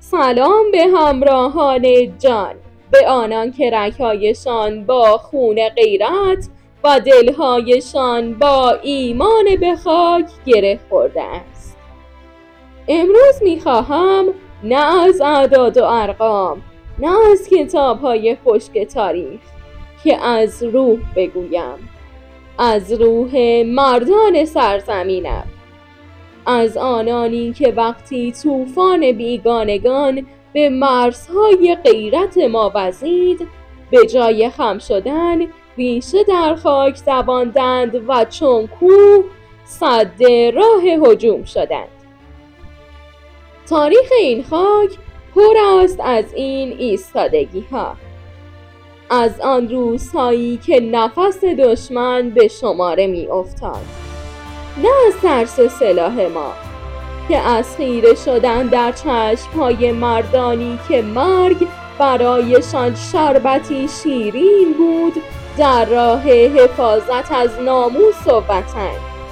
سلام به همراهان جان، به آنان که رگ‌هایشان با خون غیرت و دل‌هایشان با ایمان به خاک گره خورده است. امروز می‌خواهم نه از اعداد و ارقام، نه از کتاب‌های خشک تاریخ، که از روح بگویم، از روح مردان سرزمینم، از آنانی که وقتی طوفان بیگانگان به مرزهای غیرت ما وزید، به جای خم شدن ریشه در خاک دواندند و چون کوه سد راه هجوم شدند. تاریخ این خاک پر است از این ایستادگی ها، از آن روزهایی که نفس دشمن به شماره می افتاد، نه از ترس سلاح ما، که از خیره شدن در چشم‌های مردانی که مرگ برایشان شربتی شیرین بود در راه حفاظت از ناموس و وطن.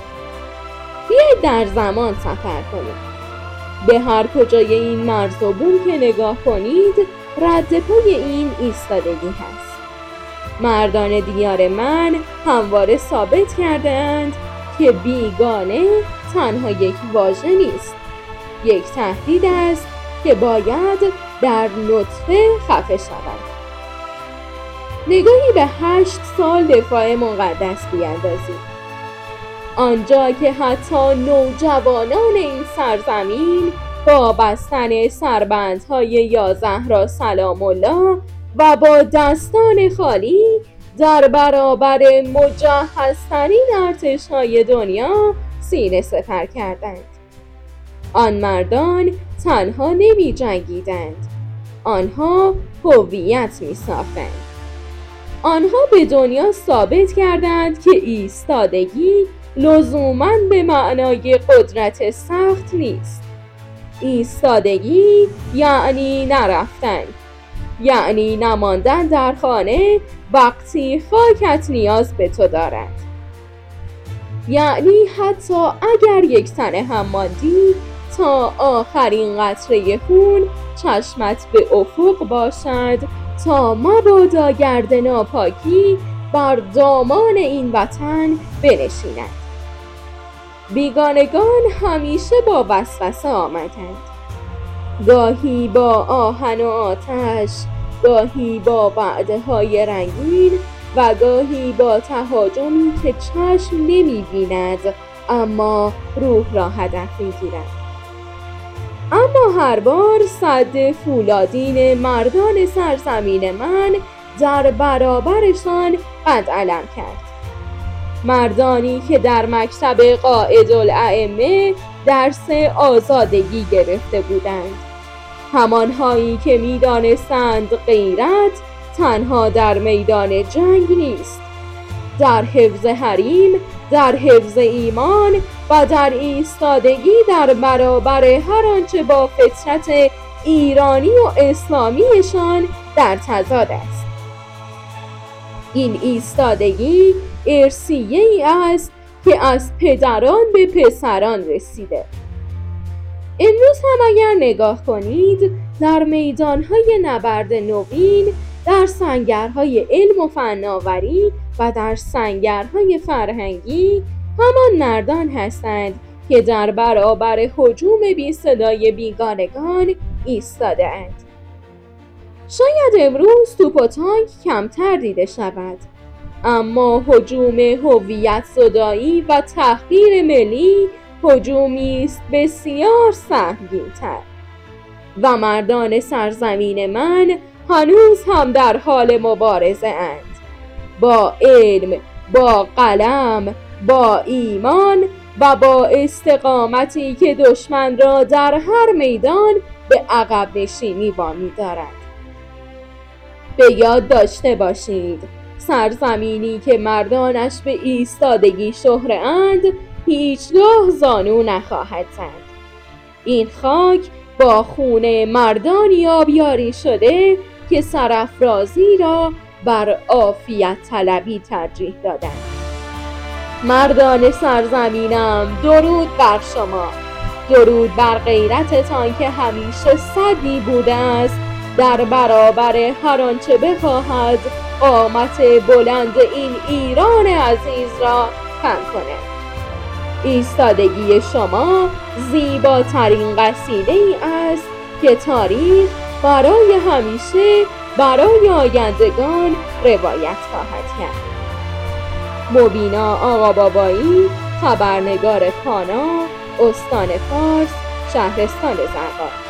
بیایید در زمان سفر کنید. به هر کجای این مرز و بوم که نگاه کنید، رد پای این ایستادگی هست. مردان دیار من همواره ثابت کردند که بیگانه تنها یک واژه نیست، یک تهدید است که باید در نطفه خفه شود. نگاهی به 8 سال دفاع مقدس بیاندازید، آنجا که حتی نوجوانان این سرزمین با بستن سربندهای یا زهرا سلام الله و با دستان خالی در برابر مجهزترین ارتش‌های دنیا سینه سپر کردند. آن مردان تنها نمی جنگیدند، آنها هویت می ساختند. آنها به دنیا ثابت کردند که ایستادگی لزوماً به معنای قدرت سخت نیست. ایستادگی یعنی نرفتن، یعنی نماندن در خانه وقتی خاکت نیاز به تو دارد، یعنی حتی اگر یک سنه هم ماندی تا آخرین قطره خون چشمت به افق باشد تا مبادا گرد ناپاکی بر دامان این وطن بنشیند. بیگانگان همیشه با وسوسه آمدند، گاهی با آهن و آتش، گاهی با وعده‌های رنگین و گاهی با تهاجمی که چشم نمی‌بیند اما روح را هدف می‌گیرد. اما هر بار سد فولادین مردان سرزمین من در برابرشان قد علم کرد. مردانی که در مکتب قائدالائمه درس آزادگی گرفته بودند، همانهایی که می‌دانستند غیرت تنها در میدان جنگ نیست، در حفظ حریم، در حفظ ایمان و در ایستادگی در برابر هر آنچه با فطرت ایرانی و اسلامیشان در تضاد است. این ایستادگی ارثیه‌ای است که از پدران به پسران رسیده. امروز هم اگر نگاه کنید، در میدان‌های نبرد نوین، در سنگرهای علم و فناوری و در سنگرهای فرهنگی، همان مردان هستند که در برابر هجوم بی صدای بیگانگان ایستاده اند. شاید امروز توپ و تانک کمتر دیده شود، اما هجوم هویت زدایی و تحقیر ملی هجومی است بسیار سهمگین‌تر و مردان سرزمین من هنوز هم در حال مبارزه اند، با علم، با قلم، با ایمان و با استقامتی که دشمن را در هر میدان به عقب نشینی وامی دارد. به یاد داشته باشید، سرزمینی که مردانش به ایستادگی شهره اند هیچگاه زانو نخواهد زد. این خاک با خون مردانی آبیاری شده که سرافرازی را بر عافیت طلبی ترجیح دادند. مردان سرزمینم، درود بر شما. درود بر غیرتتان که همیشه سدی بوده است در برابر هر آنچه بخواهد قامت بلند این ایران عزیز را کم کند. ایستادگی شما زیباترین قصیده ای است که تاریخ برای همیشه برای آیندگان روایت خواهد کرد. مبینا آقابابایی، خبرنگار کانا، استان فارس، شهرستان زرقاء.